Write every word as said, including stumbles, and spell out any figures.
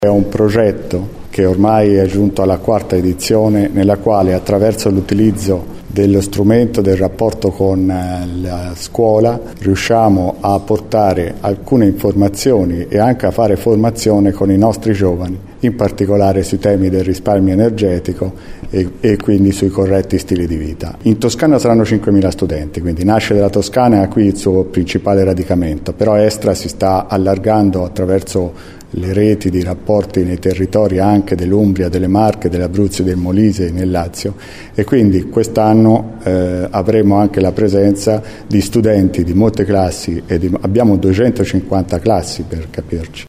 È un progetto che ormai è giunto alla quarta edizione, nella quale attraverso l'utilizzo dello strumento del rapporto con la scuola riusciamo a portare alcune informazioni e anche a fare formazione con i nostri giovani, in particolare sui temi del risparmio energetico e, e quindi sui corretti stili di vita. In Toscana saranno cinquemila studenti, quindi nasce dalla Toscana e ha qui il suo principale radicamento, però Estra si sta allargando attraverso le reti di rapporti nei territori anche dell'Umbria, delle Marche, dell'Abruzzo e del Molise nel Lazio, e quindi quest'anno eh, avremo anche la presenza di studenti di molte classi e di, abbiamo duecentocinquanta classi per capirci.